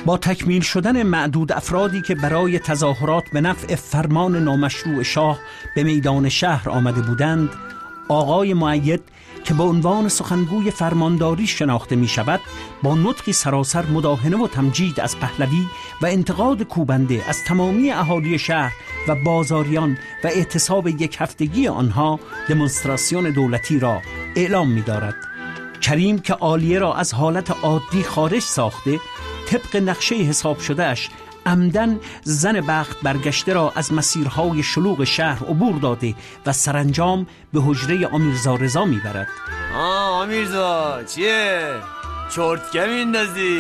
با تکمیل شدن معدود افرادی که برای تظاهرات به نفع فرمان نامشروع شاه به میدان شهر آمده بودند، آقای مؤید که به عنوان سخنگوی فرمانداری شناخته می شود با نطقی سراسر مداهنه و تمجید از پهلوی و انتقاد کوبنده از تمامی اهالی شهر و بازاریان و اعتصاب یک هفتگی آنها دمونستراسیون دولتی را اعلام می دارد. کریم که عالیه را از حالت عادی خارج ساخته، طبق نقشه حساب شده اش عمدن زن بخت برگشته را از مسیرهای شلوغ شهر عبور داده و سرانجام به حجره امیرزا رضا میبرد. امیرزا چیه؟ چرتکه میندازی؟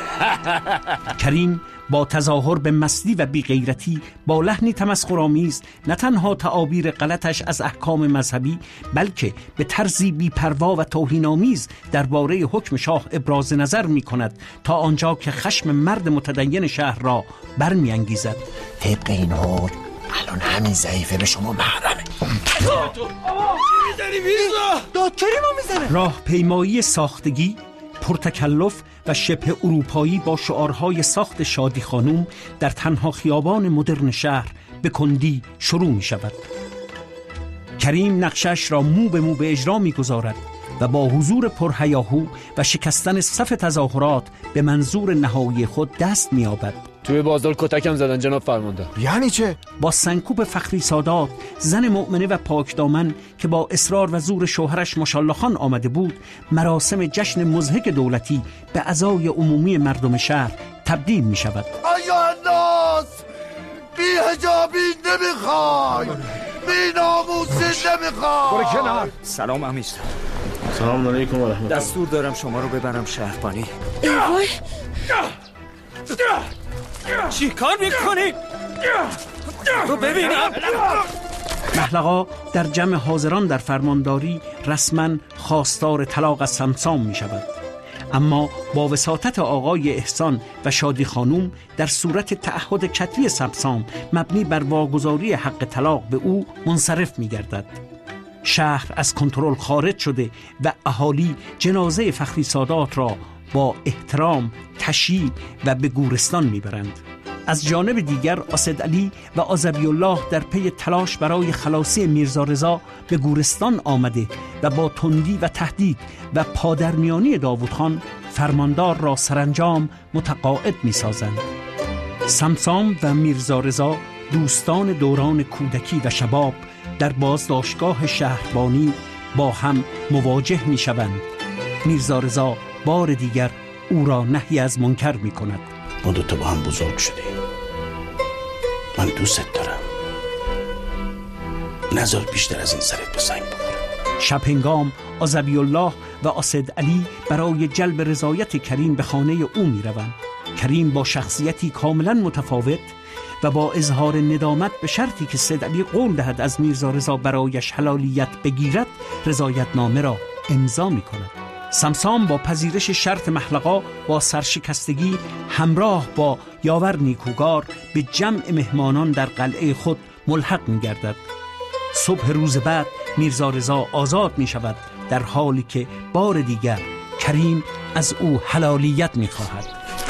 کریم با تظاهر به مستی و بیغیرتی با لحنی تمسخرآمیز نه تنها تعابیر غلطش از احکام مذهبی بلکه به طرزی بی‌پروا و توهین‌آمیز درباره حکم شاه ابراز نظر می‌کند تا آنجا که خشم مرد متدین شهر را برمی‌انگیزد. طبق این حکم الان همین ضعیفه به شما محرمه. داد کریمو میزنه. راه پیمایی ساختگی، پرتکلف و شبه اروپایی با شعارهای ساخت شادی خانوم در تنها خیابان مدرن شهر به کندی شروع می شود. کریم نقشش را مو به مو به اجرا می گذارد و با حضور پرهیاهو و شکستن صف تظاهرات به منظور نهایی خود دست می یابد. توی بازار کتکم زدن جناب فرمانده. یعنی چه؟ با سنکوب فخری سادات، زن مؤمنه و پاکدامن که با اصرار و زور شوهرش ماشاءالله خان آمده بود، مراسم جشن مضحک دولتی به عزای عمومی مردم شهر تبدیل می شود. آیا الناس بی حجابی نمیخوای، بی ناموسی نمیخوای. برو کنار. سلام امیرزا. سلام علیکم و رحمت. دستور دارم شما رو ببرم شهربانی. چی کار میکنی؟ تو ببینم. محلقا در جمع حاضران در فرمانداری رسما خواستار طلاق از سمسام می شود، اما با وساطت آقای احسان و شادی خانوم در صورت تعهد کتبی سمسام مبنی بر واگذاری حق طلاق به او منصرف می گردد. شهر از کنترل خارج شده و اهالی جنازه فخری سادات را با احترام تشییع و به گورستان میبرند. از جانب دیگر اسدعلی و آذبی الله در پی تلاش برای خلاصی میرزا رضا به گورستان آمده و با تندی و تهدید و پادرمیانی داوود خان فرماندار را سرانجام متقاعد میسازند. سمسام و میرزا رضا دوستان دوران کودکی و شباب در بازداشتگاه شهربانی با هم مواجه میشوند. میرزا رضا بار دیگر او را نهی از منکر می کند. ما دوتا با هم بزرگ شدیم، من دوست دارم، نذار بیشتر از این سرت به سنگ بخوره. شب هنگام آذبی الله و اسدعلی برای جلب رضایت کریم به خانه او می روند. کریم با شخصیتی کاملا متفاوت و با اظهار ندامت به شرطی که اسدعلی قول دهد از میرزا رضا برایش حلالیت بگیرد رضایت نامه را امضا می کند. سمسام با پذیرش شرط محلقا با سرشکستگی همراه با یاور نیکوگار به جمع مهمانان در قلعه خود ملحق می گردد. صبح روز بعد میرزا رضا آزاد می شود، در حالی که بار دیگر کریم از او حلالیت می خواهد.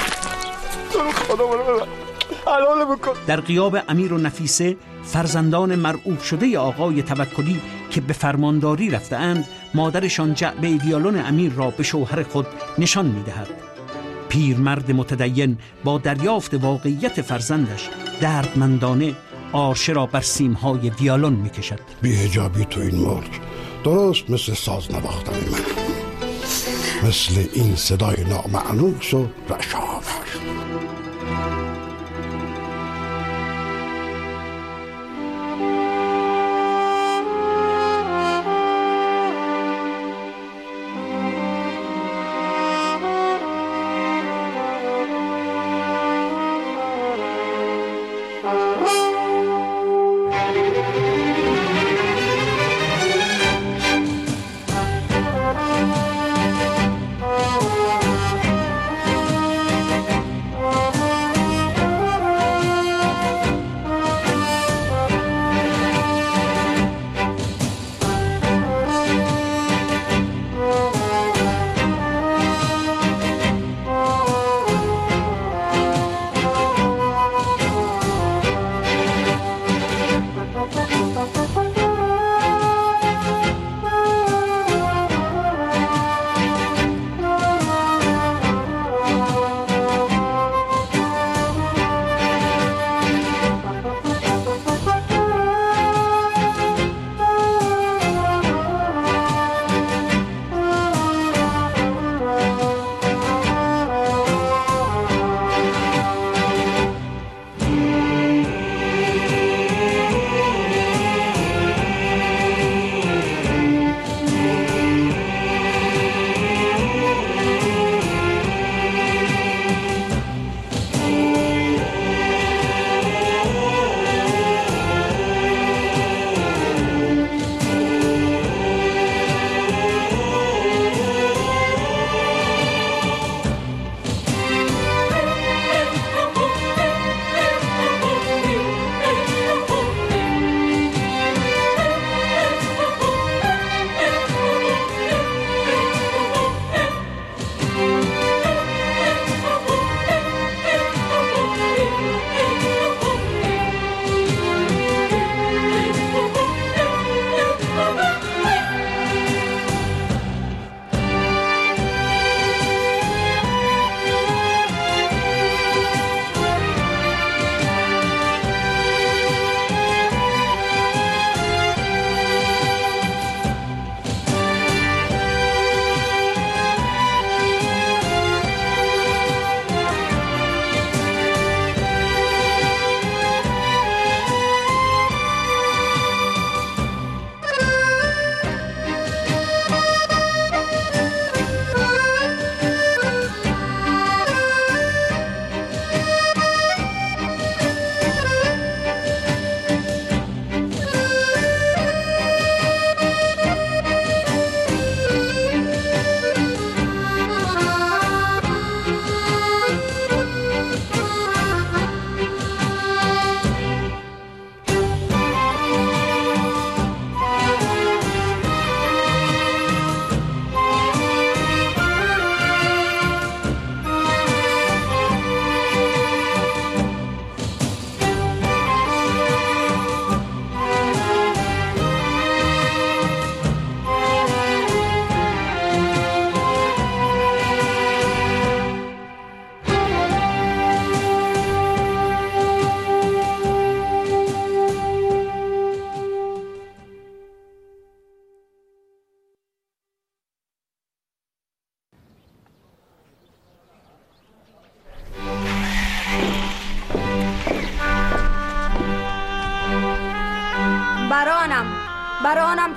در غیاب امیر و نفیسه، فرزندان مرعوب شده آقای توکلی که به فرمانداری رفته‌اند، مادرشان جعبه ویولون امیر را به شوهر خود نشان می‌دهد. پیرمرد متدین با دریافت واقعیت فرزندش دردمندانه آرشه را بر سیم‌های ویولون می‌کشد. بی‌حجابی تو این ملک درست مثل ساز نواختن من، مثل این صدای نامأنوس و رشاور.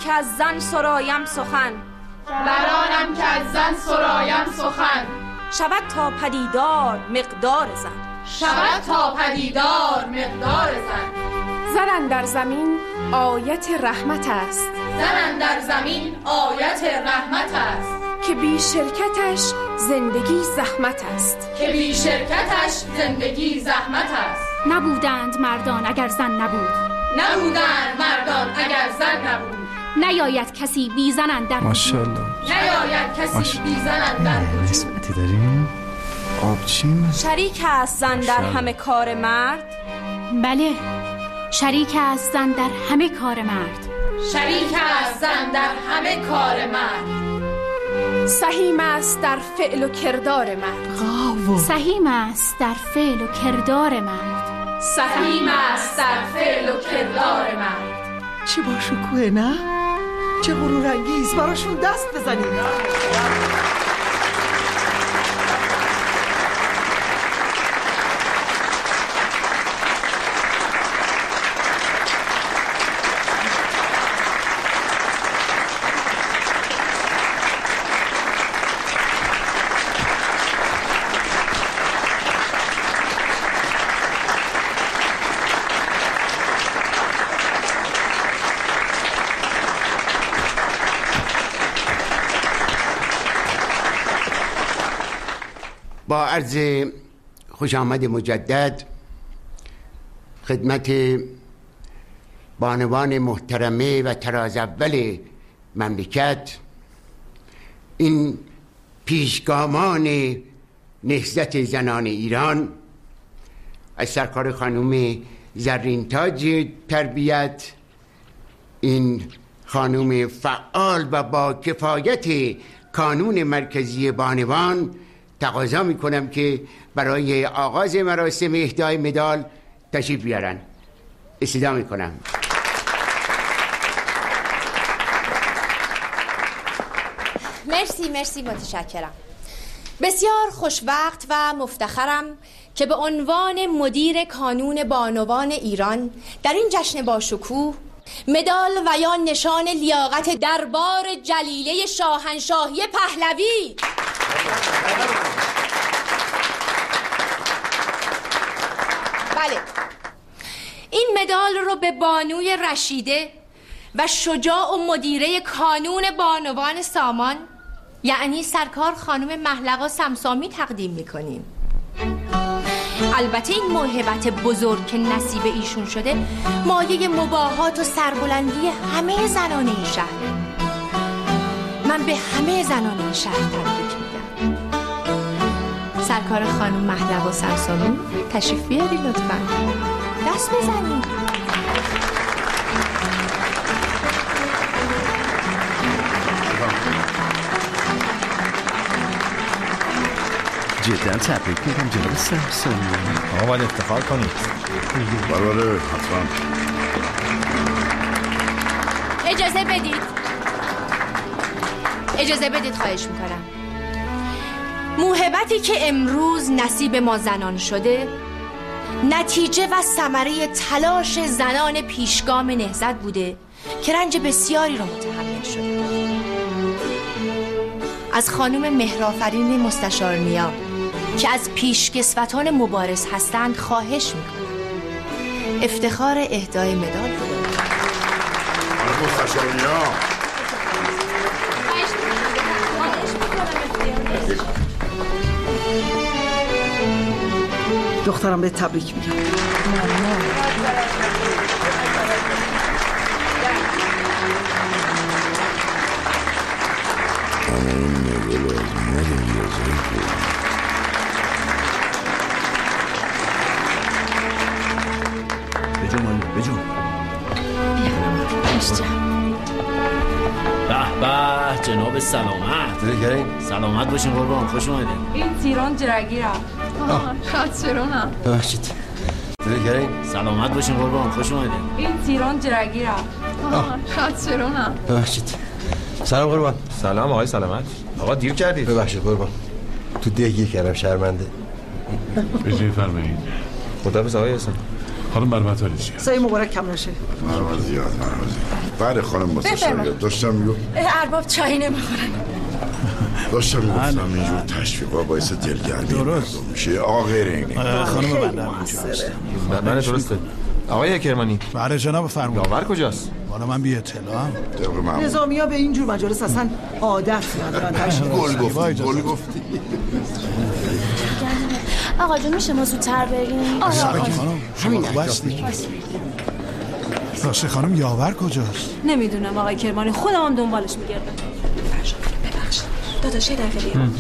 که از زن سرایم سخن، برانم که از زن سرایم سخن. شود تا پدیدار مقدار زن، شود تا پدیدار مقدار زن. زن در زمین آیت رحمت است، زن در زمین آیت رحمت است. که بی شرکتش زندگی زحمت است، که بی شرکتش زندگی زحمت است. نبودند مردان اگر زن نبود، نبودند مردان اگر زن نبود. نیاید کسی بی زن اندر وجود. ماشاءالله. نیاید کسی بی زن اندر وجود. نسبتی داریم؟ آبچین؟ شریک است زن در همه کار مرد. بله، شریک است زن در همه کار مرد. شریک است زن در همه کار مرد. سهیم است در فعل و کردار مرد. سهیم است در فعل و کردار مرد. سهیم است در فعل و کردار مرد. چه با شکوه نه؟ چه غرور انگیز، براشون دست بزنید. با عرض خوش آمد مجدد خدمت بانوان محترمه و تراز اول مملکت، این پیشگامان نهضت زنان ایران، از سرکار خانم زرین تاج تربیت، این خانم فعال و با کفایت کانون مرکزی بانوان، تقاضا میکنم که برای آغاز مراسم اهدای مدال تشریف بیارن. استدعا میکنم. مرسی متشکرم. بسیار خوشوقت و مفتخرم که به عنوان مدیر کانون بانوان ایران در این جشن باشکوه مدال و یا نشان لیاقت دربار جلیله شاهنشاهی پهلوی بله، این مدال رو به بانوی رشیده و شجاع و مدیره کانون بانوان سامان، یعنی سرکار خانم محلقا سمسامی تقدیم میکنیم. البته این موهبت بزرگ که نصیب ایشون شده مایه مباهات و سربلندی همه زنان این شهره. من به همه زنان این شهر تبریک میگم. سرکار خانم محلقا سمسامی تشریف بیاری لطفاً، دست بزنید. جدا تبریک میگم جناب سمسامی. آقا باید افتخار کنید. بله حتما. اجازه بدید خواهش میکنم. موهبتی که امروز نصیب ما زنان شده نتیجه و ثمره تلاش زنان پیشگام نهضت بوده که رنج بسیاری را متحمل شده. از خانم مهرآفرین مستشار نیا که از پیشکسوتان مبارز هستند خواهش میکنم افتخار اهدای مدال رو مستشار نیا. دخترم به تبریک میگم. بجو به جناب سلامت. سلامت باشین قربان، خوش اومدین. این تیران جرگیرم. شاد شرونم. ببخشید. سلامت باشین قربان، خوش اومدین. این تیران جرگیرم. شاد شرونم. ببخشید. سلام قربان. سلام آقای سلامت. آقا دیر کردید. ببخشید قربان، تو دیگه گیر کردم، شرمنده. بجین فرمایید. خداحافظ آقای حسن. خانم مرمتاری چیه؟ سایه مبارک کم نشه. مرمت زیاد. بله خانم مستشار داشتم میگو ارباب چای نمیخورن. داشتم میگفتم اینجور تشویقا باعث دلگرمی مردم میشه. آقا غیر اینی خانم بنده بله درسته. آقای کرمانی. بله جناب فرمانده. یاور کجاست؟ والا من بی اطلاعم. نظامیا به اینجور مجالس اصلا عادت ندارن. گل گفتی. آقا جون میشه ما زودتر بریم؟ همین بستی. راستی خانم یاور کجاست؟ نمیدونم آقای کرمانی، خودم هم دنبالش میگردم. ببخشید داداش یه دقیقه بیام.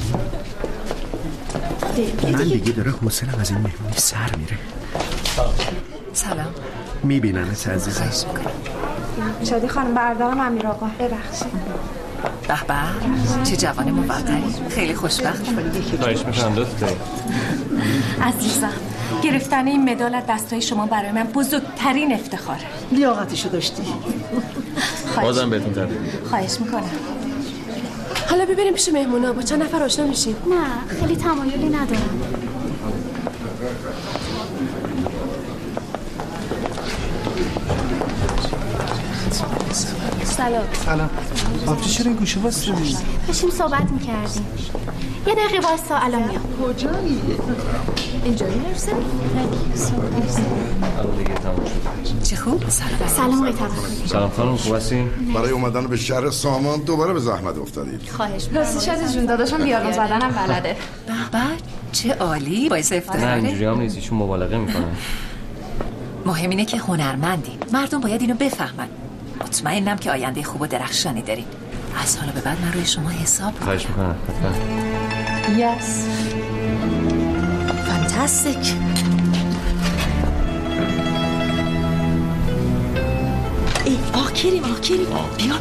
من دیگه داره حوصله‌ام از این مهمونی سر میره. سلام. میبینمت عزیزم. شادی خانم بردارم امیر آقا. ببخشید. به به چه جوان موقری، خیلی خوشبختی. خواهش میکنم دوسته. عزیزم گرفتن این مدال از دستای شما برای من بزرگترین افتخاره. لیاقتشو داشتی. بازم بهتون تبریک. خواهش میکنم. حالا ببریم پیش مهمونا، با چند نفر آشنا میشیم. نه خیلی تمایلی ندارم. سلام. آبجی چرا این گوشه واسطی؟ داشتیم صحبت میکردیم. یه دقیقه واستا الان میام. کجایی؟ اینجایی نرسه؟ الان دیگه تموم شد. چه خوب. سلام آقای توکلی. سلام خانم خوب هستین؟ برای اومدن به شهر سامان دوباره به زحمت افتادید. خواهش می‌کنم. راستی شادی جون داداشم بیارون زدنم بلده. به چه عالی، باعث نه افتخاره. اینجوری هم نیست، ایشون مبالغه میکنن. مهم اینه که هنرمندیم، مردم باید اینو بفهمن. مطمئنم که آینده خوب و درخشانی دارین. از حالا به بعد من روی شما حساب کنم. خواهش میکنم. یس فانتاستیک. ای آکریم بیا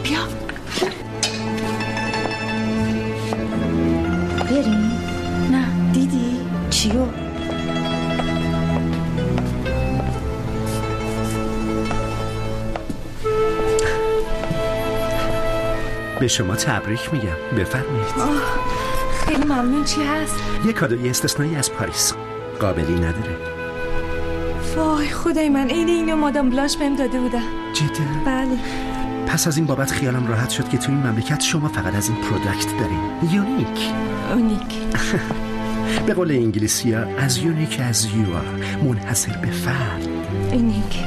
بریم. نه دیدی چیو؟ به شما تبریک میگم. بفرمایید. خیلی ممنون. چی هست؟ یه کادوی استثنایی از پاریس. قابلی نداره. وای خدای من، اینو مادام بلاش بهم داده بودن. جدا؟ بله. پس از این بابت خیالم راحت شد که تو این مملکت شما فقط از این پروداکت دارین. اونیک. به قول انگلیسی ها از یونیک از یو، منحصر به فرد. اونیک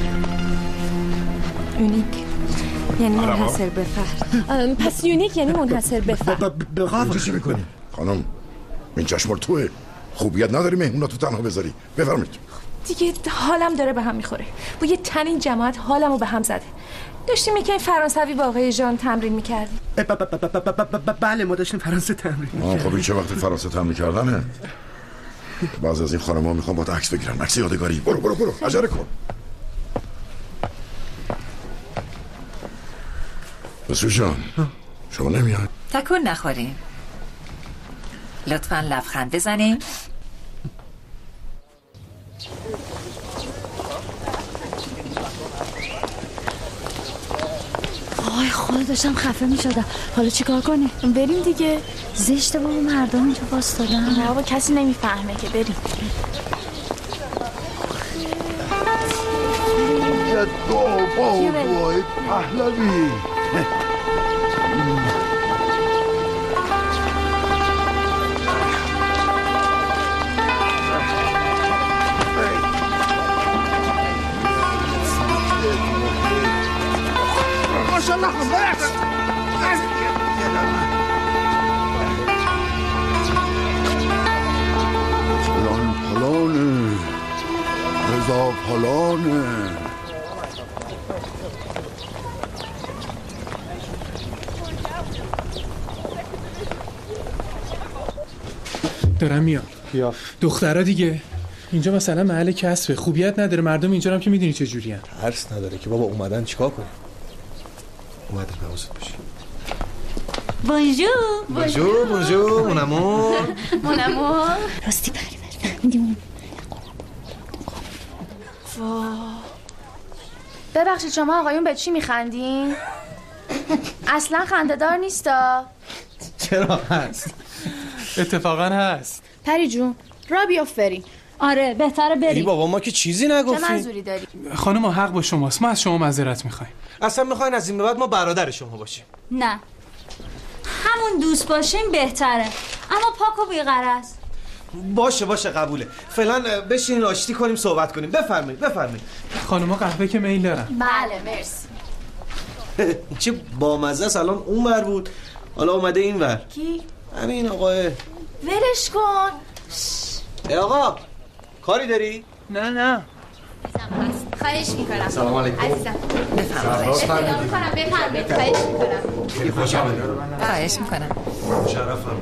یعنی منحصر به فرد. پس یونیک یعنی منحصر به فرد. بقیه چی میکنی؟ خانم این چشمار توه، خوبیت نداری مهمونا تو تنها بذاری. بفرمایید. دیگه حالم داره به هم میخوره. با یه تن این جماعت حالمو به هم زده. داشتیم یکی فرانسوی با آقای ژان تمرین میکردیم. بله ما داشتیم فرانسه تمرین میکردیم. خب این چه وقت فرانسه تمرین کردنه؟ بعضی از این خانم‌ها میخوان با عکس بگیرن، عکس یادگاری. برو عجله کن. بسو جان شما نمیاد؟ تکون نخوریم. لطفاً لبخند بزنیم. آی خدا داشتم خفه می شدم. حالا چیکار کنیم؟ بریم دیگه. زشته بابا مردم اینجا واسطادن. نه بابا کسی نمیفهمه که بریم. بابای پهلوی ماشاءالله پلانه رضا پلانه. دارم میام. دخترها دیگه اینجا مثلا محل کسبه، خوبیت نداره. مردم اینجا هم که میدونی چه جوری ان. ترس نداره که بابا اومدن چیکار کنیم. اومدن حواست باشه. بونژور mon amour. راستی پریور فهمیدیم. ببخشید شما آقایون به چی میخندین؟ اصلا خنده‌دار نیستا. چرا هست؟ اتفاقا هست. پری جون را بیافت بریم. آره بهتره بریم. ای بابا ما که چیزی نگفتیم. چه منظوری داری؟ خانم حق با شماست، ما از شما معذرت میخوایم. اصلا میخواین از این به بعد ما برادر شما باشیم؟ نه همون دوست باشیم بهتره، اما پاک و بی‌غرض. باشه قبوله. فعلا بشینین آشتی کنیم صحبت کنیم. بفرمایید. خانوما قهوه که میل دارن. بله مرسی. چه بامزه است. الان اون ور بود حالا اومده این ور. کی؟ همین آقاه. ولش کن. ای آقا کاری داری؟ نه خواهش میکنم. سلام علیکم. عزیزم افتدا میکنم بفرمایید. خواهش میکنم. خواهش میکنم. شرفم.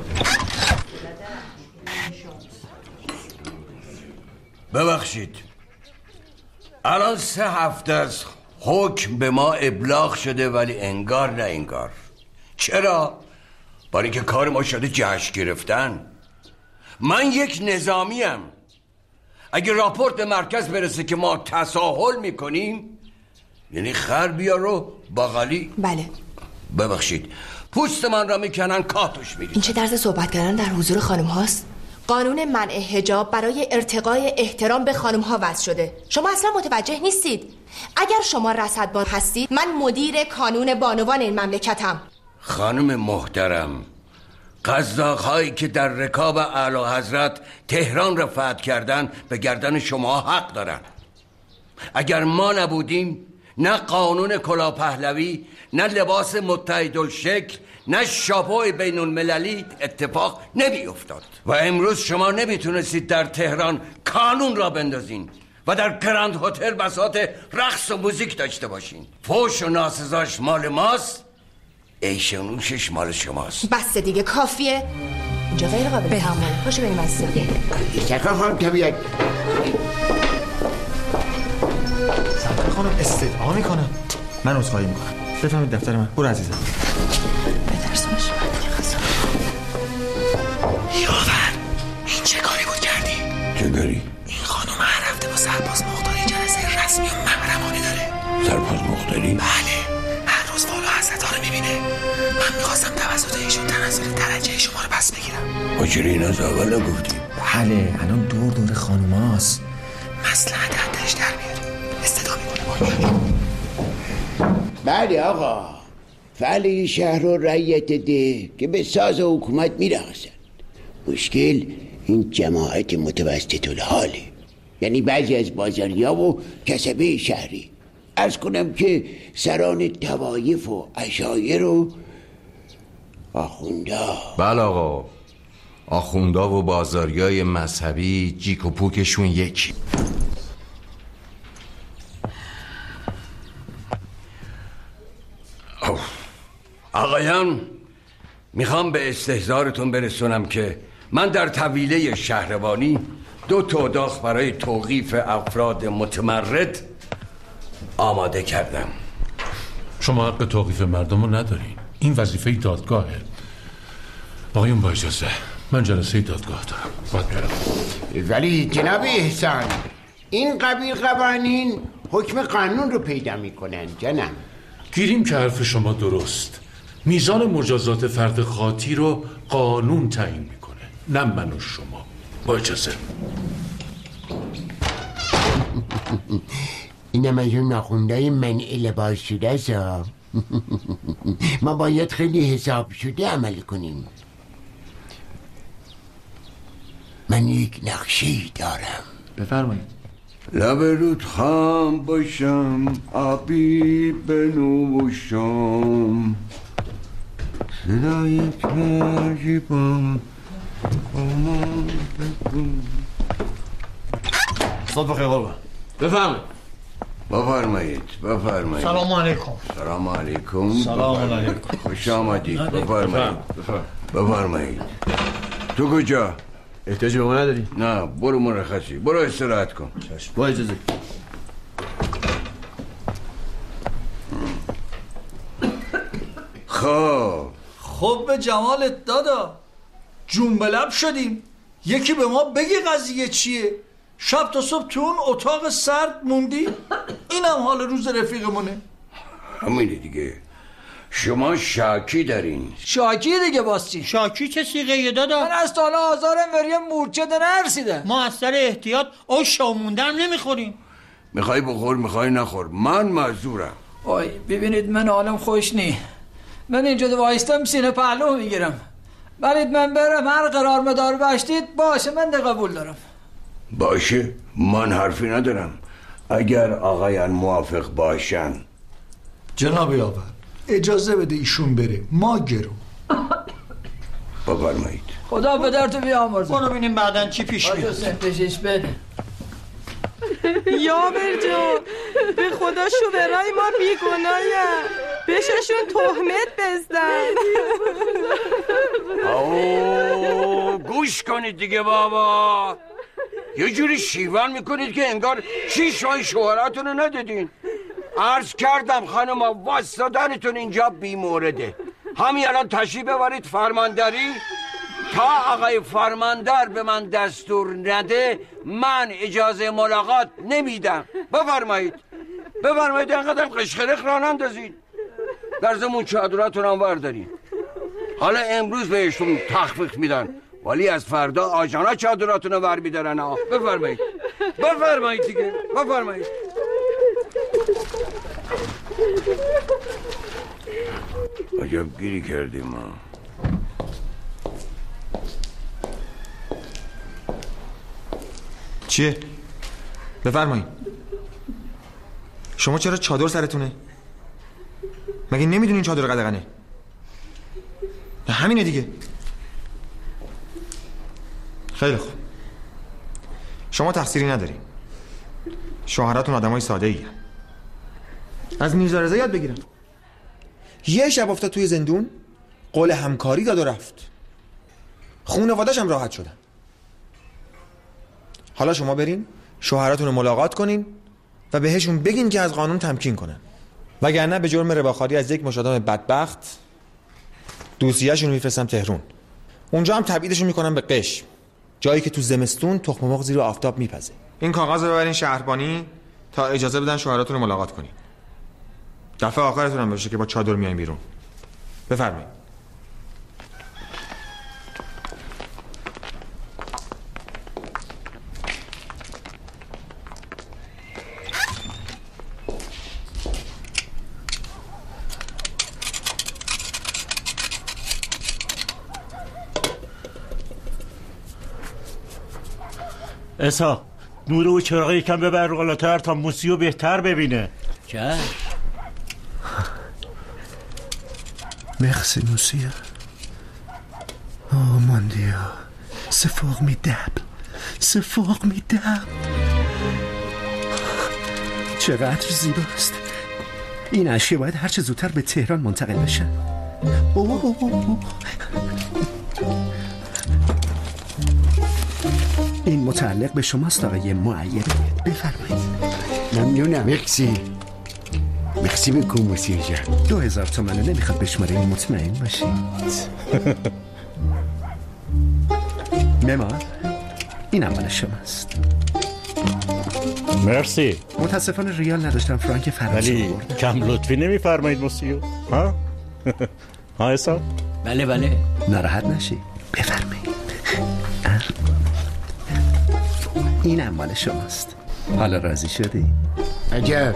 ببخشید الان 3 هفته از حکم به ما ابلاغ شده ولی انگار نه انگار. چرا؟ برای اینکه کار ما شده جشن گرفتن. من یک نظامیم. اگه راپورت به مرکز برسه که ما تساهل میکنیم یعنی خر بیارو باقالی. بله. ببخشید پوست من را میکنن کاتوش میریزن. این چه طرز صحبت کردن در حضور خانم هاست؟ قانون منع حجاب برای ارتقای احترام به خانم ها وضع شده. شما اصلا متوجه نیستید. اگر شما رصدبان هستید من مدیر کانون بانوان این مملکتم. خانم محترم قزاق‌هایی که در رکاب اعلی حضرت تهران را فتح کردن به گردن شما حق دارن. اگر ما نبودیم نه قانون کلاه پهلوی نه لباس متحدالشکل نه شاپو بین المللی اتفاق نمی افتاد و امروز شما نمیتونستید در تهران کانون را بندازین و در گراند هتل بساط رقص و موزیک داشته باشین. فوش و ناسزاش مال ماست، عیش و نوشش مال شماست. بس دیگه کافیه. اینجا غیر قابل تحمله. پاشو بریم از سرکار خانم طبیعت. سرکار خانم استدعا میکنم. من عذرخواهی میکنم. بفهمید دفتر من. برو عزیزم. بترسونش. یاور این چه کاری بود کردی؟ چه کاری؟ این خانم هر هفته با سرباز مختاری جلسه رسمی و محرمانه داره. سرباز مختاری؟ بله هر روز والا حضرت ها رو میبینه. من میخواستم توسط ایشون تنزل درجه شما رو پس بگیرم. اجری این از اول نگفتی؟ بله الان دور خانوم هاست. مصلحت حدش در میاری. استدا میکنه. بله آقا فعلی شهر و رعیت ده که به ساز حکومت میرقصن. مشکل این جماعت متوسط الحاله، یعنی بعضی از بازاریا و کسبه شهری. عرض کنم که سران توایف و عشایر و آخوندا. بله آقا آخوندا و بازاریای مذهبی جیک و پوکشون یکی. آقایان میخوام به استحضارتون برسونم که من در طویله شهربانی 2 اتاق برای توقیف افراد متمرد آماده کردم. شما حق توقیف مردم رو ندارین. این وظیفه دادگاهه. آقایون با اجازه من جلسه دادگاه دارم باید برم. ولی جناب احسان این قبیل قوانین حکم قانون رو پیدا میکنن جنم. گیریم که حرف شما درست. میزان مجازات فرد خاطی رو قانون تعیین میکنه نه من و شما. با اجازه. اینم از اون ناخوندهای منع لباس شده است. ما باید خیلی حساب شده عمل کنیم. من یک نقشه‌ای دارم. بفرمایید. لب رود خام باشم آبی بنوشم صدای تاجیبم صد بخیر قربان. بفرمایید. سلام علیکم. سلام علیکم. سلام علیکم. خوش آمدید. بفرمایید. تو کجا؟ احتیاجی به ما نداری؟ نه برو مرخصی. برو استراحت کن. با اجازه. خب به جمالت دادا جون به لب شدیم. یکی به ما بگی قضیه چیه؟ شب تا صبح تو اون اتاق سرد موندی. اینم حال روز رفیقمونه. همینه دیگه. شما شاکی دارین. شاکی دیگه باز چی؟ شاکی چه سیغه دادا؟ من از تالا آزارم وریم مورچه ده نرسیده. ما از سر احتیاط او شاموندم نمیخوریم. میخوای بخور میخوای نخور، من معذورم. وای ببینید من حالم خوش نی. من اینجا وایستم سینه پهلو میگیرم. برید من برم هر قرار مدار باشتید باشه، من ده قبول دارم. باشه من حرفی ندارم اگر آقایان موافق باشن. جناب یاور اجازه بده ایشون بره، ما گرو. بفرمایید. خدا پدرتو بیامرزه. برو ببینیم بعدن چی پیش میاد. سنتشش بده. یاور جون به خدا شوهرای ما بیگناهن، بهششون تهمت بزن. اوه گوش کنید دیگه بابا، یه جوری شیون میکنید که انگار 6 ماه شوهراتون رو ندادین. عرض کردم خانم واسدانتون اینجا بی مورده. همین الان تشریف ببرید فرمانداری، تا آقای فرماندار به من دستور نده من اجازه ملاقات نمیدم. بفرمایید بفرمایید، اینقدر قشقرق راه نندازید. در ضمن چادراتون هم بردارید. حالا امروز بهشون تخفیف میدن ولی از فردا آجانا چادراتون رو بر میدارن. بفرمایید بفرمایید دیگه بفرمایید. عجب گیری کردیم ما. چیه؟ بفرمایید. شما چرا چادر سرتونه؟ مگه نمیدونین چادر قدغنه؟ همینه دیگه. خیلی خوب، شما تقصیری ندارین. شوهراتون آدمای ساده ای هن. از میرزا رضا یاد بگیرن. یه شب افتاد توی زندون، قول همکاری داد و رفت. خانواده‌اش هم راحت شدن. حالا شما برین شوهراتون رو ملاقات کنین و بهشون بگین که از قانون تمکین کنن، وگرنه به جرم رباخواری از یک مشادم بدبخت دوسیه‌شون رو میفرستم تهران. اونجا هم تبعیدشون میکنم به قشم، جایی که تو زمستون تخم مرغ زیر آفتاب میپزه. این کاغذ رو ببرین شهربانی تا اجازه بدن شوهراتون رو ملاقات کنین. دفعه آخرتون هم باشه که با چادر میایم بیرون. بفرمایید. اسا نور و چراغ یکم ببر بالاتر تا موسیو بهتر ببینه. چه؟ Merci monsieur. Oh mon Dieu. C'est formidable. C'est formidable. چقدر زیباست. این اشیاء باید هر چه زودتر به تهران منتقل بشه. این متعلق به شماست آقای معید. بفرمایید. ممنونم. مکسی بکن موسیو جان. 2000 تومنه نمیخواد بشماره، مطمئن باشید. ممار این اول شماست. مرسی. متاسفانه ریال نداشتم، فرانک فرانسه ولی بردم. کم لطفی نمیفرمایید موسیو. ها؟ ها حساب؟ بله ناراحت نشی. بفرمایید. این مال شماست. حالا راضی شدی؟ عجب.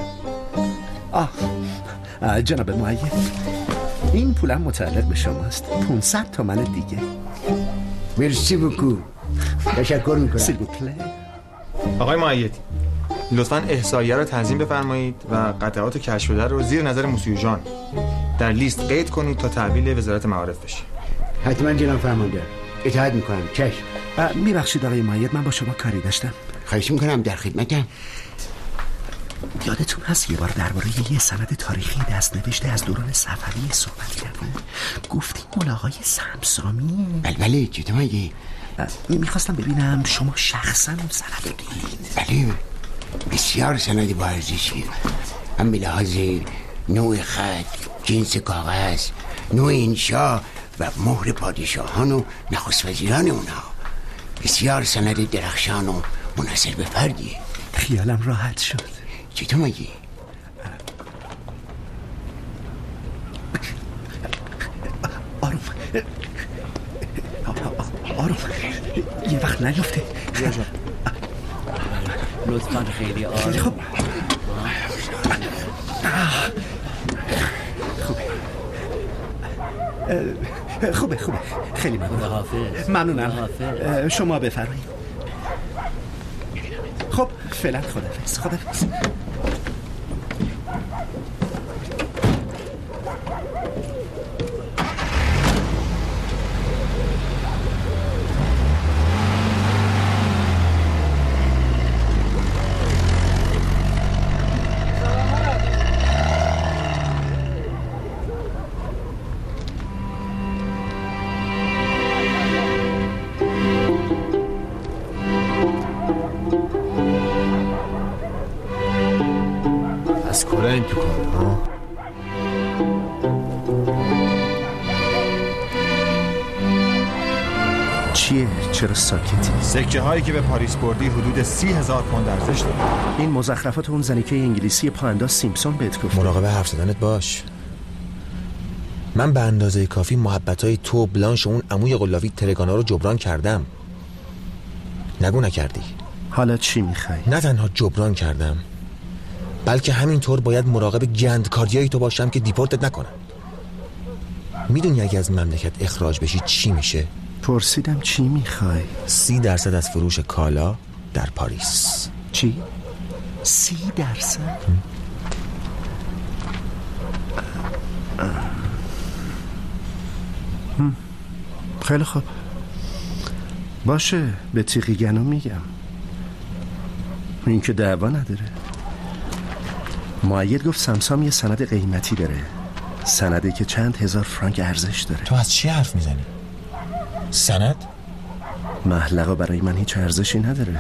جناب معید، این پولم متعلق به شماست. 500 تومن دیگه. مرسی بکو. تشکر میکنم. سیل بوپله. آقای معید، لطفاً احصاییه رو تنظیم بفرمایید و قطعات کشف شده رو زیر نظر موسیو جان در لیست قید کنید تا تحویل وزارت معارف بشه. حتما جناب فرمانده. اطاعت میکنم. چشم. میبخشید آقای معید، من با شما کاری داشتم. خواهش میکنم، در خدمتم. یادتون هست یه بار درباره یه سند تاریخی دست‌نوشته از دوران صفوی صحبت کردیم؟ گفتیم مال آقای سمسامی. بله چطور مگه؟ میخواستم ببینم شما شخصا اون سند رو دیدید؟ بله بسیار سند با ارزشیه، هم به لحاظ نوع خط، جنس کاغذ، نوع انشا و مهر پادشاهان و نخست وزیران اونها. بسیار سند درخشان و منحصر به فردیه. خیالم راحت شد. چطور مگه؟ آروم، یه وقت نیفته. لطفاً خیلی آروم. خیلی خوب. خوبه خیلی ممنونم. شما بفرمایید. خب فعلا خداحافظ. از کلا این تو کار ها؟ چیه؟ چرا ساکتی؟ سکه هایی که به پاریس بردی حدود 30,000 پوند ارزش داره. این مزخرفات اون زنیکه انگلیسی پاانداز سیمپسون بهت گفت. مراقب حرف زدنت باش. من به اندازه کافی محبتای تو، بلانش و اون عموی قلاوی ترگانا رو جبران کردم. نگو نکردی. حالا چی میخوای؟ نه تنها جبران کردم، بلکه همینطور باید مراقب گندکاریای تو باشم که دیپورتت نکنم. میدونی اگه از مملکت اخراج بشی چی میشه؟ پرسیدم چی میخوای؟ 30% از فروش کالا در پاریس. چی؟ 30%؟ خیلی خوب باشه، به تیغیگنو میگم. این که دعوا نداره. مؤید گفت سمسام یه سند قیمتی داره، سندی که چند هزار فرانک ارزش داره. تو از چی حرف میزنی؟ سند؟ محلقا برای من هیچ ارزشی نداره.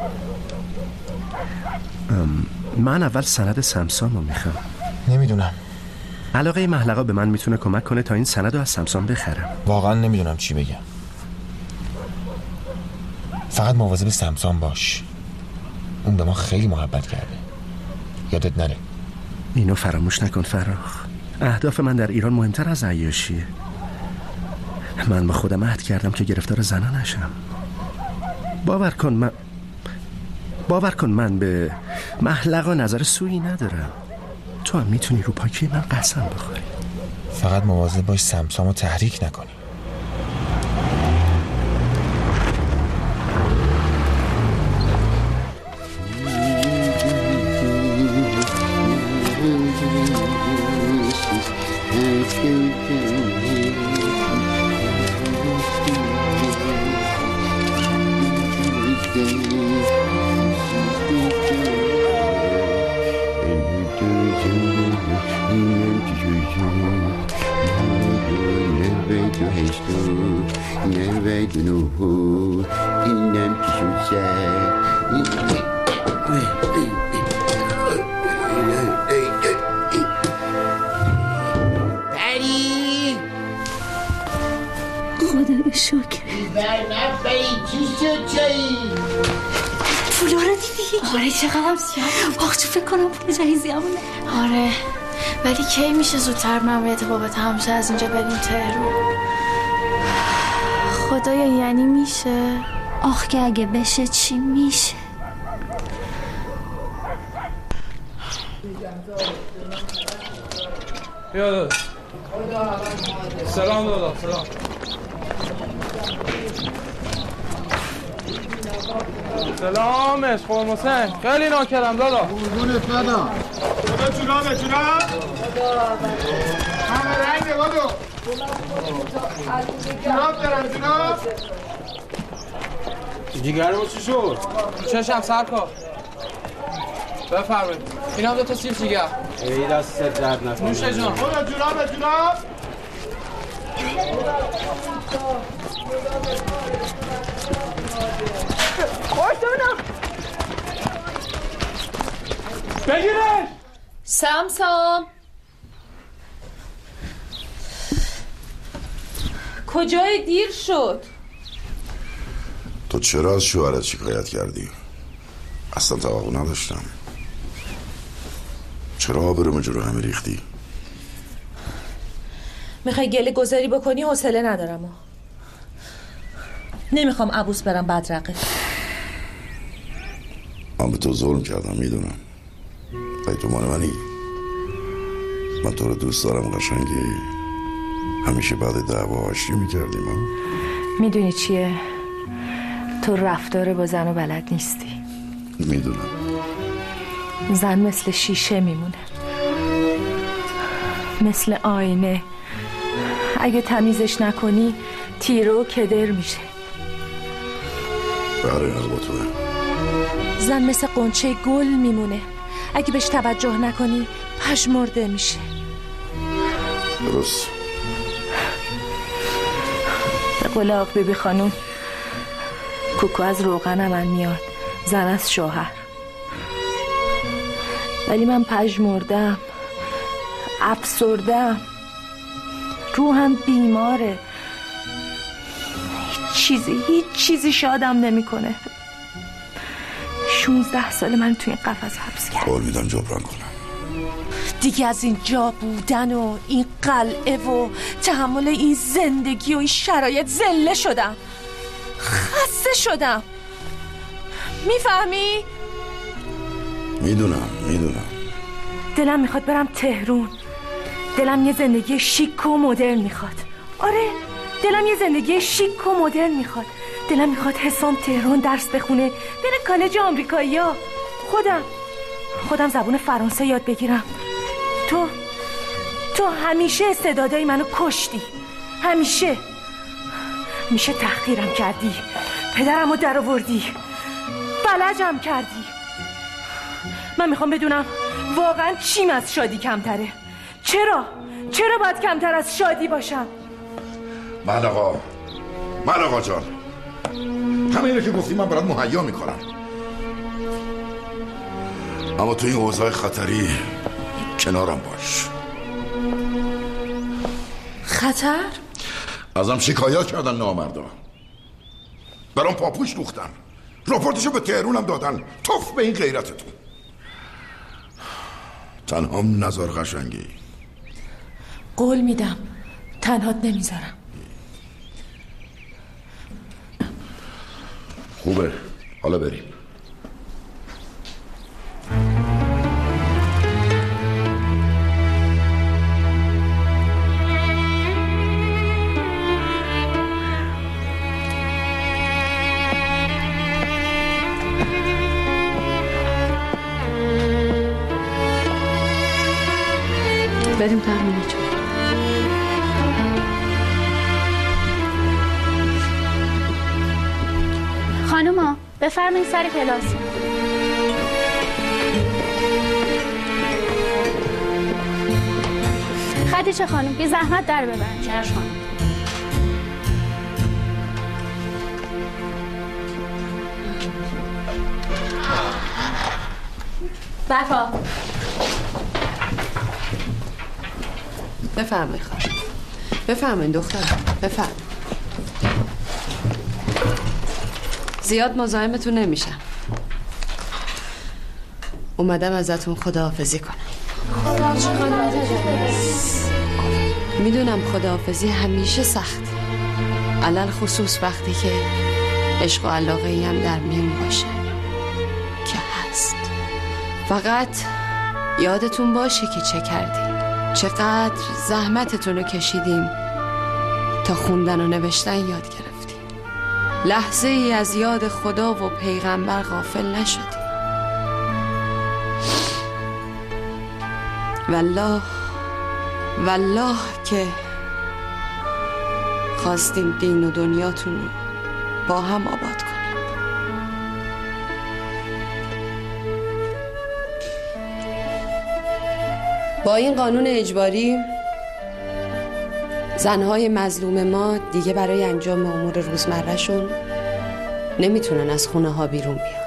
من اول سند سمسام رو میخوام. نمیدونم. علاقه محلقا به من میتونه کمک کنه تا این سند رو از سمسام بخرم. واقعا نمیدونم چی بگم. فقط مواظب سمسام باش، اون به ما خیلی محبت کرده، یادت نره. اینو فراموش نکن فراخ. اهداف من در ایران مهمتر از عیاشیه. من با خودم عهد کردم که گرفتار زنا نشم. باور کن من به محلقا نظر سویی ندارم. تو هم میتونی رو پاکی من قسم بخوری. فقط مواظب باش سمسامو تحریک نکنی. خدا شکر. پولا رو دیدی؟ آره چقدر زیاد. آخ تو فکر کنم پول جهیزیمونه. آره ولی کی میشه زودتر ممنوعیت بابا تمام شه از اینجا بریم تهران؟ خدایا یعنی میشه؟ آخ که اگه بشه چی میشه؟ بیا دادا. سلام دادا. سلام. سلام اشقام حسین. خیلی ناکرم دادا. قربونت بدم. دادا جونامه جونم. همه رنگه بادو. جناب دارم جناب. جیگرمو چی شد؟ چشم سرکار. بفرمایید. اینم 2 تا سیب جیگر. ای دست درد نکنه. نوشه جان. خدا جناب. خوشتونم. بگیرش. سمسام کجای دیر شد؟ تو چرا از شوهرت شکایت کردی؟ اصلا توقع نداشتم. چرا آبروم جلو همه ریختی؟ میخوای گله گذاری بکنی حوصله ندارم. نمیخوام عبوس برم بدرقه. من به تو ظلم کردم میدونم. ای تو مال منی. من تو رو دوست دارم قشنگی. همیشه بعد دعوا آشتی میکردیم. میدونی چیه؟ تو رفتار با زن و بلد نیستی. میدونم. زن مثل شیشه میمونه، مثل آینه. اگه تمیزش نکنی تیره و کدر میشه. برای با توه. زن مثل قنچه گل میمونه، اگه بهش توجه نکنی پژمرده میشه. درست. به قول آق بیبی خانوم، کوکو از روغن من میاد، زن از شوهر. ولی من پژمردم، افسردم، روحم بیماره. هیچ چیزی شادم نمیکنه. 16 سال من توی این قفس حبس کرد. قول میدم جبران کنم. دیگه از این جا بودن و این قلعه و تحمل این زندگی و این شرایط ذله شدم، خسته شدم. میفهمی؟ میدونم. دلم میخواد برم تهرون. دلم یه زندگی شیک و مدرن میخواد. آره، دلم یه زندگی شیک و مدرن میخواد. دلم میخواد حسام تهران درس بخونه، بره کالج آمریکایی‌ها. خودم زبون فرانسه یاد بگیرم. تو همیشه استعدادای منو کشتی. همیشه تحقیرم کردی، پدرمو در آوردی، فلجم کردی. من میخوام بدونم واقعا چیم از شادی کمتره؟ چرا باید کمتر از شادی باشم؟ من آقا جان، همه اینو که گفتی من برات مهیا میکنم، اما تو این اوضاع خطری کنارم باش. خطر؟ ازم شکایت کردن نامردا، برام پاپوش دوختن، رپورتشو به تهرونم دادن. توف به این غیرتتون. تنهام نذار قشنگی. قول میدم تنهات نمیذارم. خوبه، حالا بریم. بریم تحمیلی جون. خانوما بفرمایید سر کلاس. خدیجه خانم بی زحمت در ببرید. چشم خانم. بفا بفرمایید خانم. بفرمایید دخترم، بفرمایید. زیاد مزاحمتون نمیشم. اومدم ازتون خداحافظی کنم. میدونم خداحافظی همیشه سخته، علل خصوص وقتی که عشق و علاقه‌ای هم در میون باشه که هست. فقط یادتون باشه که چه کردیم، چقدر زحمتتون رو کشیدیم تا خوندن و نوشتن یاد گرفتیم. لحظه ای از یاد خدا و پیغمبر غافل نشدیم. والله که خواستیم دین و دنیاتون رو با هم آباد کنیم. با این قانون اجباری زنهای مظلوم ما دیگه برای انجام امور روزمره‌شون نمیتونن از خونه ها بیرون بیان.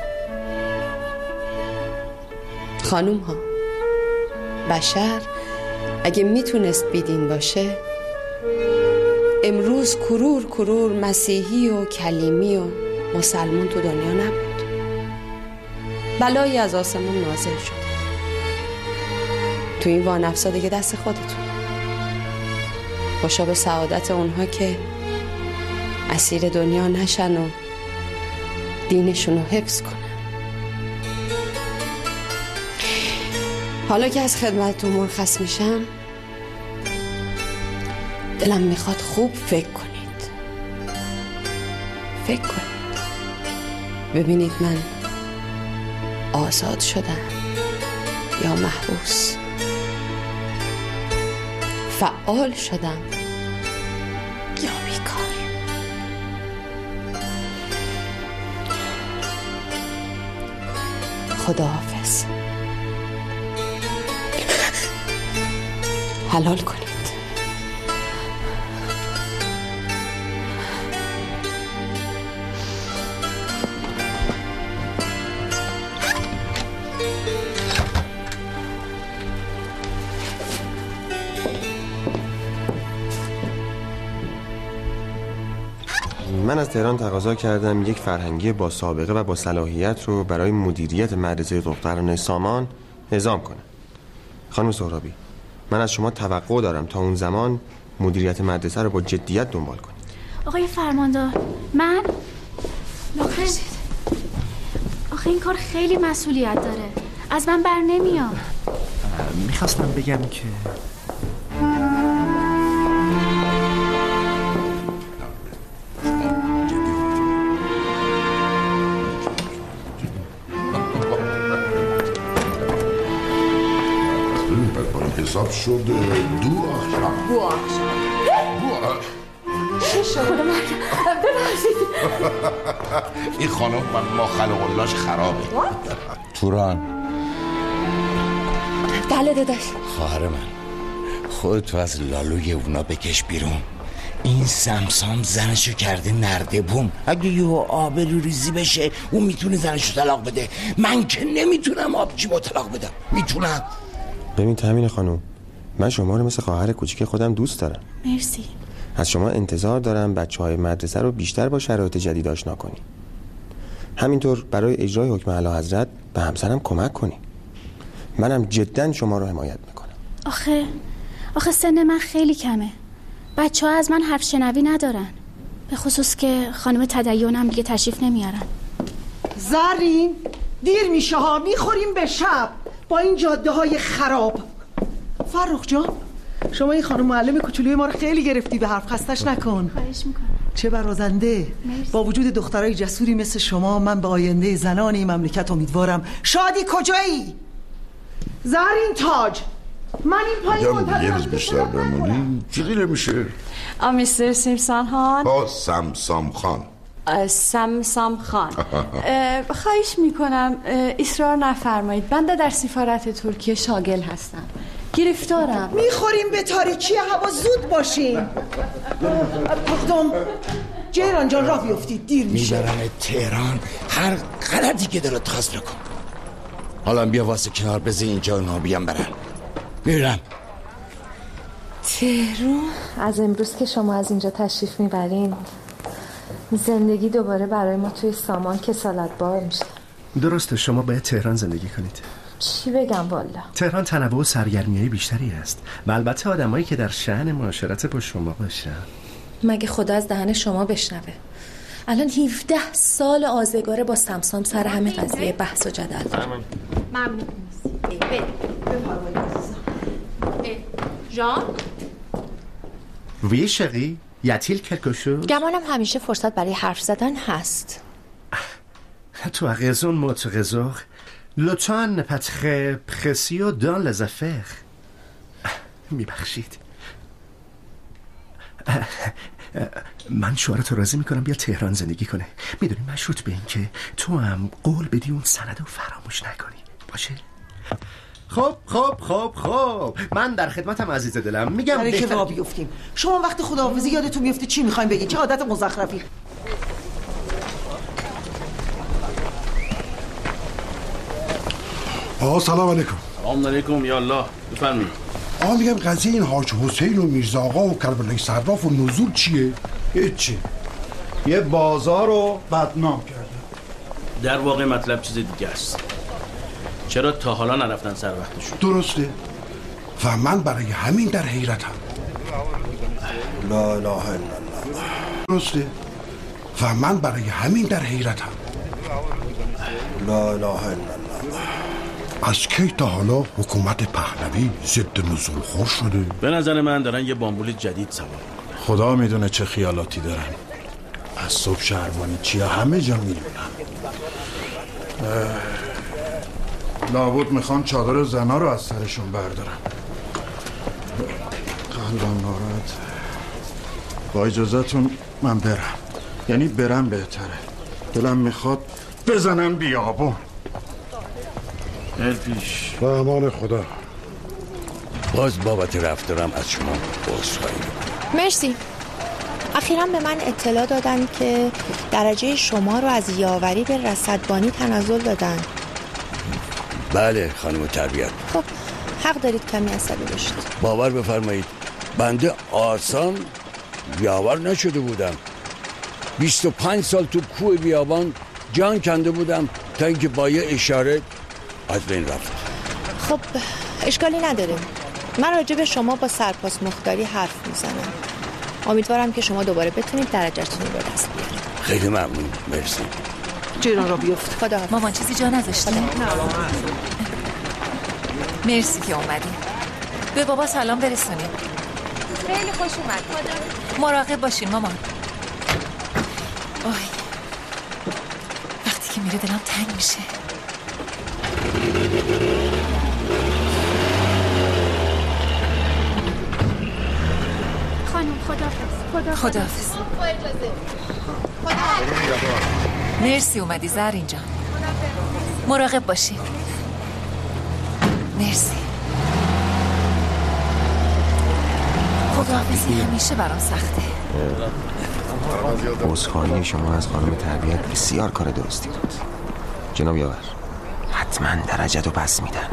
خانوم ها، بشر اگه میتونست بیدین باشه امروز کرور مسیحی و کلیمی و مسلمون تو دنیا نبود. بلایی از آسمون نازل شد. تو این وانفسا دیگه دست خودتون. خوشا به سعادت اونها که اسیر دنیا نشن و دینشون رو حفظ کنن. حالا که از خدمتتون مرخص میشم، دلم میخواد خوب فکر کنید. فکر کنید ببینید من آزاد شدم یا محبوس، فعال شدم یا بیکار. خداحافظ. حلال کنید. من از تهران تقاضا کردم یک فرهنگی با سابقه و با صلاحیت رو برای مدیریت مدرسه دختران سامان اعزام کنم. خانم سهرابی، من از شما توقع دارم تا اون زمان مدیریت مدرسه رو با جدیت دنبال کنید. آقای فرماندار، من آخه این کار خیلی مسئولیت داره، از من بر نمیاد. میخواستم بگم که حساب شد دو آخشم. چه شد؟ ببخشید. این خانم ما خلق اللهش خرابه. توران. بله داداش. خواهر من، خودتو از لالوی اونا بکش بیرون. این سمسام زنشو کرده نرده بوم. اگه یه آبرو ریزی بشه اون میتونه زنشو طلاق بده. من که نمیتونم آبجیبو طلاق بدم. میتونم. ببین تامین خانم، من شما رو مثل خواهر کوچیک خودم دوست دارم. مرسی. از شما انتظار دارم بچه‌های مدرسه رو بیشتر با شرایط جدید آشنا کنی. همینطور برای اجرای حکم اعلیحضرت به همسرم کمک کنی. منم جداً شما رو حمایت میکنم. آخه سن من خیلی کمه. بچه‌ها از من حرف شنوی ندارن. به خصوص که خانم تدیونم دیگه تشریف نمیارن. زرین دیر میشه ها، میخوریم به شب با این جاده های خراب. فرخ جان، شما این خانم معلم کوچولوی ما رو خیلی گرفتی به حرف، خستش نکن. خواهش میکنم. چه برازنده. مرسی. با وجود دخترای جسوری مثل شما من به آینده زنان این مملکت امیدوارم. شادی کجایی؟ زرین تاج، من این پایین منتظرم. یه روز بیشتر بمونیم چیزی نمیشه. میستر سیمسان خان. سمسام خان. سمسام خان. خواهش میکنم اصرار نفرمایید. من در سفارت ترکیه شاغل هستم. گرفتارم. میخوریم به تاریکی هوا، زود باشین. پختم جیران جان راه بیفتید، دیر میشه. میبرم تهران، هر غلطی که دلت خواست بکن. حالا بیا واسه کنار بذار اینجا اونا بیام برن. میرم تهران. از امروز که شما از اینجا تشریف میبرین زندگی دوباره برای ما توی سامان کسالت بار میشه. درسته، شما باید تهران زندگی کنید. چی بگم والا؟ تهران تنوع و سرگرمی‌های بیشتری است و البته آدمایی که در شأن معاشرت با شما باشن. مگه خدا از دهن شما بشنوه؟ الان 17 سال آزگاره با سمسام سر همه قضیه بحث و جدل داره. ممنون. جان؟ وی شقی؟ یتیل کرکشو؟ گمانم همیشه فرصت برای حرف زدن هست. تو اغیزون متغزاق لطفاً پتخه پخسی و دان لزفر. میبخشید، من شوهرتو راضی میکنم بیا تهران زندگی کنه. میدونی مشروط به این که تو هم قول بدی اون سند رو فراموش نکنی، باشه؟ خب من در خدمتم عزیز دلم. میگم برای که راه بیفتیم. شما وقت خداحافظی یادتون میفته چی میخوایم بگید؟ چه عادت مزخرفی. سلام علیکم. سلام علیکم. یا الله، بفرمایید. میگم قضیه این حاج حسین و میرزا آقا و کربلای صراف و نزول چیه؟ هیچی، یه بازار رو بدنام کرده. در واقع مطلب چیز دیگه است. چرا تا حالا نرفتن سر وقتشون؟ درسته و من برای همین در حیرتم. لا اله الا الله. درسته و من برای همین در حیرتم. لا اله الا الله. از کی تا حالا حکومت پهلوی ضد نزول خور شده؟ به نظر من دارن یه بامبول جدید سوار. خدا میدونه چه خیالاتی دارن. از صبح شهربانی چیا همه جا میدونن. لابد میخوان چادر زنا رو از سرشون بردارن. قلبم ناراحت. با اجازهتون من برم. یعنی برم بهتره. دلم میخواد بزنم بیابون. پیش به امان خدا. باز بابت رفتارم از شما عذرخواهی. مرسی. اخیراً به من اطلاع دادن که درجه شما رو از یاوری به رصدبانی تنزل دادن. بله خانم تربیت. خب حق دارید کمی عصبی باشید. باور بفرمایید بنده آسان یاور نشده بودم. 25 سال تو کوه بیابان جان کنده بودم تا اینکه با یه اشاره از بین رفت. خب اشکالی نداره. من راجع به شما با سرپاس مختاری حرف میزنم. امیدوارم که شما دوباره بتونید درجه‌تون رو به دست بیارید. خیلی ممنون. مرسی. جیران را بیفت. خدا. مامان چیزی جا نذاشتیم؟ مرسی که اومدیم. به بابا سلام برسونیم. خیلی خوش اومد. مراقب باشین مامان. آی وقتی که میره دلم تنگ میشه. خانم خداحافظ. مرسی اومدی زرین جان. مراقب باشی. مرسی. خداحافظی همیشه برام سخته. عذرخواهی شما از خانم تربیت بسیار کار درستی بود. جناب یاور حتما درجت رو پس میدن.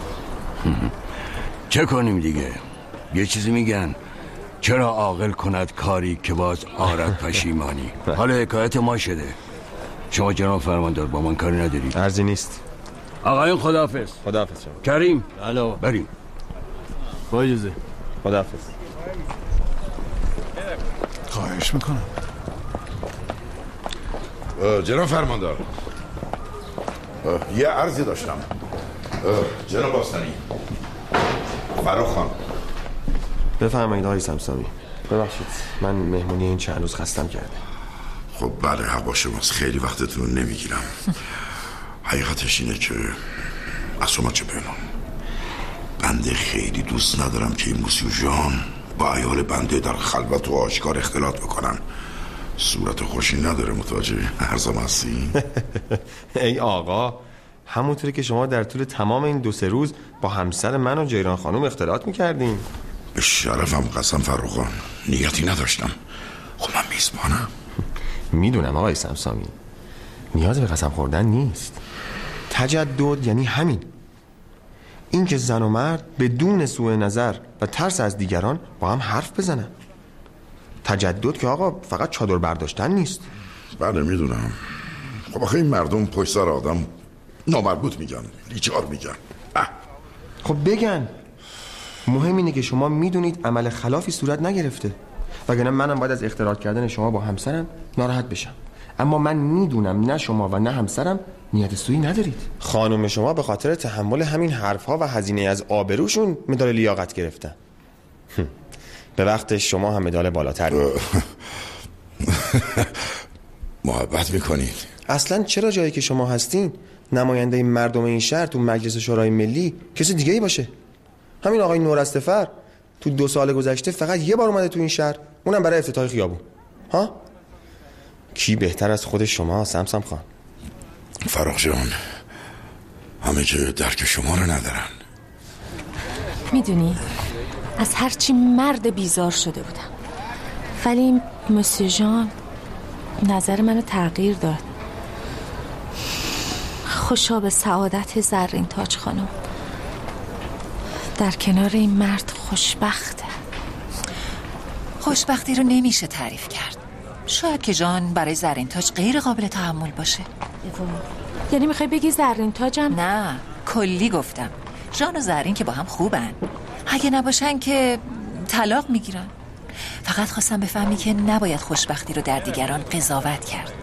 چه کنیم دیگه؟ یه چیزی میگن چرا عاقل کند کاری که باز آرد پشیمانی. حالا حکایت ما شده. شما جناب فرماندار با من کاری نداری؟ عرضی نیست. آقایون خداحافظ. خداحافظ شما. کریم الو بریم. با اجازه. خداحافظ. خواهش میکنم. جناب فرماندار یه عرضی داشتم. جناب آستانی فراخ خان. بفرمایید آقای سمسامی. ببخشید من مهمونی این چند روز خستم کرده. خب بله حق شماست. خیلی وقتتون نمیگیرم. حقیقتش اینه که از شما چه پنهان بنده خیلی دوست ندارم که این موسیو جان با عیال بنده در خلوت و آشکار اختلاط بکنن. صورت خوشی نداره. متوجه عرضم هستی؟ ای آقا همونطوری که شما در طول تمام این 2-3 روز با همسر من و جیران خانم اختلاط میکردین. به شرفم قسم فرخان نیتی نداشتم. خب من میزبانم. میدونم آقای سمسامی نیاز به قسم خوردن نیست. تجدد یعنی همین. این که زن و مرد بدون سوء نظر و ترس از دیگران با هم حرف بزنن. تجدد که آقا فقط چادر برداشتن نیست. بله میدونم. خب آخه این مردم پشت سر آدم نامربوط میگن، لیچار میگن. خب بگن. مهم اینه که شما میدونید عمل خلافی صورت نگرفته، وگرنه منم باید از اختلاط کردن شما با همسرم ناراحت بشم. اما من میدونم نه شما و نه همسرم نیت سویی ندارید. خانم شما به خاطر تحمل همین حرفها و هزینه از آبروشون مدال لیاقت گرفتن. به وقت شما هم مدال بالاتر. محبت میکنید؟ اصلا چرا جایی که شما هستین نماینده مردم این شهر تو مجلس شورای ملی کسی دیگه ای باشه؟ همین آقای نورستفر تو 2 سال گذشته فقط یه بار اومده تو این شهر، اونم برای افتتاح خیابون. ها؟ کی بهتر از خود شما سمسم خان؟ فراخ جان همه که درک شما رو ندارن. میدونی از هرچی مرد بیزار شده بودم، ولی مسیو جان نظر منو تغییر داد. خوشا به سعادت زرین تاج خانم. در کنار این مرد خوشبخته. خوشبختی رو نمیشه تعریف کرد. شاید که جان برای زرین تاج غیر قابل تحمل باشه. یعنی میخوای بگی زرین تاجم؟ نه کلی گفتم. جان و زرین که با هم خوبن، اگه نباشن که طلاق میگیرن. فقط خواستم بفهمی که نباید خوشبختی رو در دیگران قضاوت کرد.